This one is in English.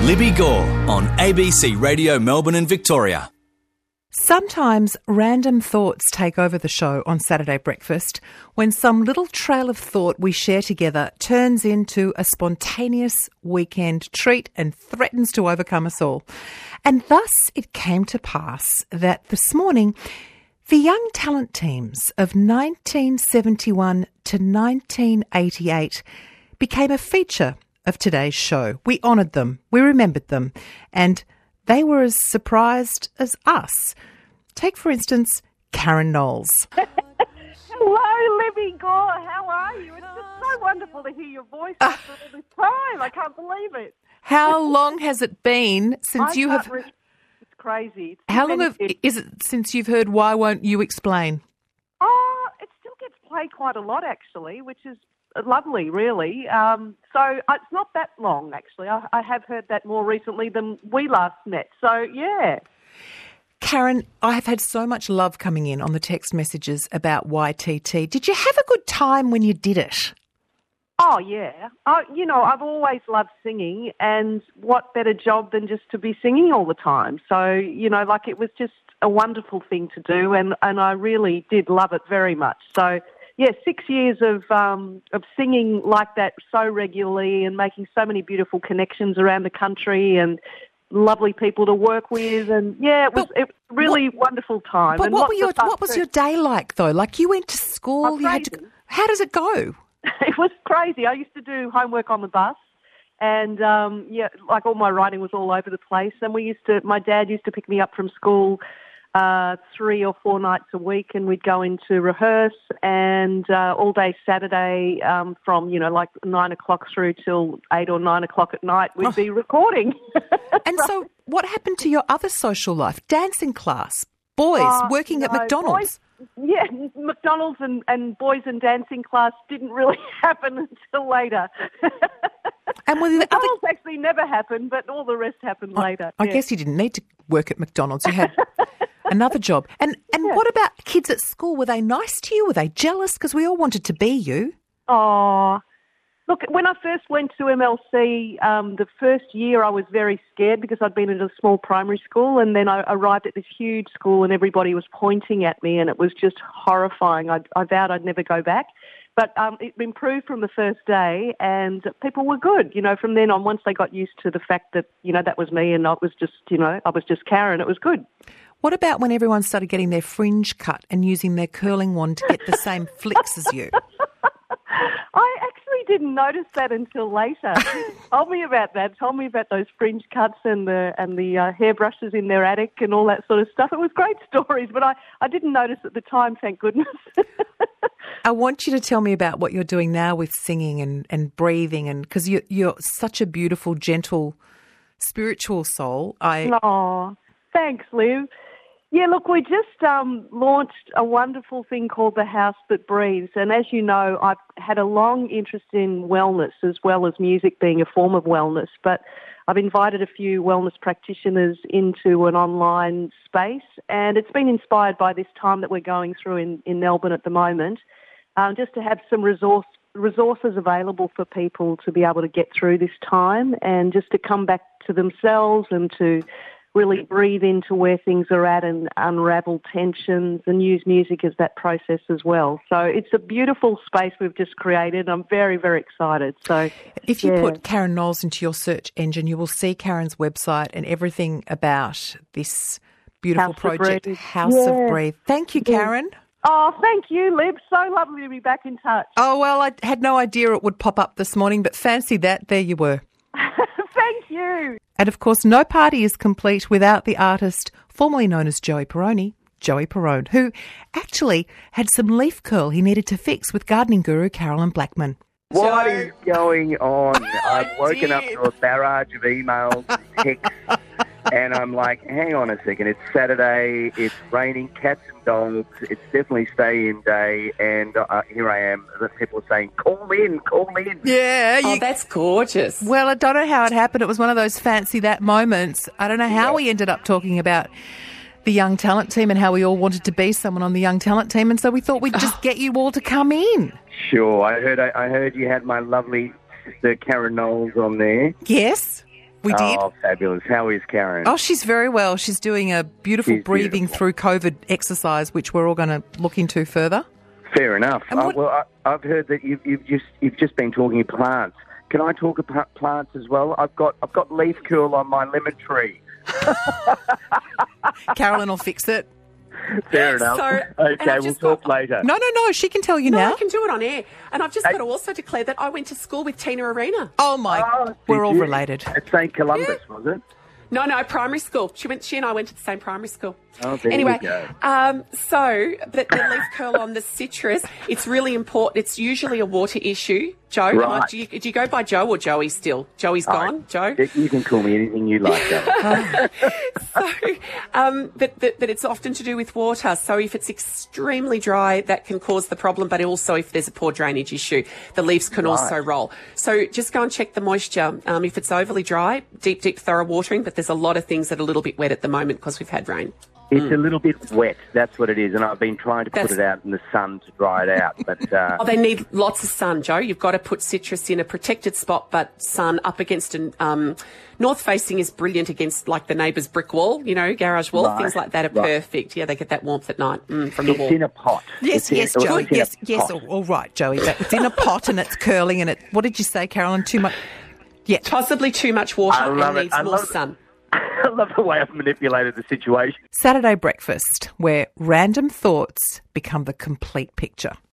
Libby Gore on ABC Radio Melbourne and Victoria. Sometimes random thoughts take over the show on Saturday Breakfast when some little trail of thought we share together turns into a spontaneous weekend treat and threatens to overcome us all. And thus it came to pass that this morning the young talent teams of 1971 to 1988 became a feature of today's show. We honoured them, we remembered them, and they were as surprised as us. Take, for instance, Karen Knowles. Hello, Libby Gore. How are you? It's just so wonderful to hear your voice after all this time. I can't believe it. How long has it been since you have... It's crazy. How long is it since you've heard Why Won't You Explain? Oh, it still gets played quite a lot, actually, which is lovely, really. So it's not that long, actually. I have heard that more recently than we last met. So, yeah. Karen, I have had so much love coming in on the text messages about YTT. Did you have a good time when you did it? Oh, yeah. I've always loved singing, and what better job than just to be singing all the time? So, it was just a wonderful thing to do, and I really did love it very much. So, yeah, 6 years of singing like that so regularly and making so many beautiful connections around the country and lovely people to work with, and yeah, it was really wonderful time. But and what was your day like though? Like, you went to school, you had to. How does it go? It was crazy. I used to do homework on the bus, and all my writing was all over the place. And my dad used to pick me up from school 3 or 4 nights a week, and we'd go in to rehearse, and all day Saturday from 9 o'clock through till 8 or 9 o'clock at night we'd be recording. And so what happened to your other social life? Dancing class, boys, working at McDonald's? McDonald's and boys and dancing class didn't really happen until later. And McDonald's actually never happened, but all the rest happened later. I guess you didn't need to work at McDonald's. You had another job. And what about kids at school? Were they nice to you? Were they jealous? Because we all wanted to be you. Oh, look, when I first went to MLC, the first year I was very scared because I'd been at a small primary school, and then I arrived at this huge school and everybody was pointing at me, and it was just horrifying. I vowed I'd never go back. But it improved from the first day, and people were good. From then on, once they got used to the fact that, that was me and I was just Karen, it was good. What about when everyone started getting their fringe cut and using their curling wand to get the same flicks as you? I actually didn't notice that until later. Told me about that. Told me about those fringe cuts and the hairbrushes in their attic and all that sort of stuff. It was great stories, but I didn't notice at the time, thank goodness. I want you to tell me about what you're doing now with singing and breathing, and because you're such a beautiful, gentle, spiritual soul. Oh, thanks, Liv. Yeah, look, we just launched a wonderful thing called The House That Breathes. And as you know, I've had a long interest in wellness as well as music being a form of wellness. But I've invited a few wellness practitioners into an online space. And it's been inspired by this time that we're going through in Melbourne at the moment, just to have some resources available for people to be able to get through this time and just to come back to themselves and to really breathe into where things are at and unravel tensions and use music as that process as well. So it's a beautiful space we've just created. I'm very, very excited. So if you put Karen Knowles into your search engine, you will see Karen's website and everything about this beautiful project, House of Breathe. Thank you, Karen. Oh, thank you, Lib. So lovely to be back in touch. Oh, well, I had no idea it would pop up this morning, but fancy that. There you were. Thank you. And, of course, no party is complete without the artist formerly known as Joey Perrone, who actually had some leaf curl he needed to fix with gardening guru Carolyn Blackman. What is going on? I've woken up to a barrage of emails and texts, and I'm like, hang on a second, it's Saturday, it's raining cats and dogs, it's definitely stay-in day, and here I am, the people are saying, call in. Yeah. Oh, that's gorgeous. Well, I don't know how it happened. It was one of those fancy that moments. I don't know how we ended up talking about the Young Talent Team and how we all wanted to be someone on the Young Talent Team, and so we thought we'd just get you all to come in. Sure, I heard you had my lovely sister Karen Knowles on there. Yes. We did. Oh, fabulous. How is Karen? Oh, she's very well. She's doing a beautiful She's breathing beautiful. through COVID exercise, which we're all going to look into further. Fair enough. And what- I've heard that you've just been talking plants. Can I talk about plants as well? I've got leaf curl on my lemon tree. Carolyn will fix it. Fair enough. So- and Okay, I've we'll just talk got- later. No, she can tell you No, now. I can do it on air. And I've just got to also declare that I went to school with Tina Arena. Oh, my. Oh, we're did all you? related. At St. Columbus, was it? No, primary school. She and I went to the same primary school. Oh, there anyway, you go. but the leaf curl on the citrus, it's really important. It's usually a water issue. Joe, Right. do you go by Joe or Joey still? Joey's gone, Joe? You can call me anything you like, Joe. But it's often to do with water. So if it's extremely dry, that can cause the problem. But also if there's a poor drainage issue, the leaves can also roll. So just go and check the moisture. If it's overly dry, deep thorough watering. But there's a lot of things that are a little bit wet at the moment because we've had rain. It's a little bit wet, that's what it is, and I've been trying to put That's- it out in the sun to dry it out. But They need lots of sun, Joe. You've got to put citrus in a protected spot, but sun up against an north facing is brilliant against like the neighbour's brick wall, garage wall, Right, things like that are right. perfect. Yeah, they get that warmth at night from the it's wall. in a pot. Yes, It's in- Joey. it's in a Yes. pot. All right, Joey. But it's in a pot and it's curling and it. What did you say, Carolyn? Too much. Yeah. Possibly too much water I love and it. needs I more love it. sun. I love the way I've manipulated the situation. Saturday breakfast, where random thoughts become the complete picture.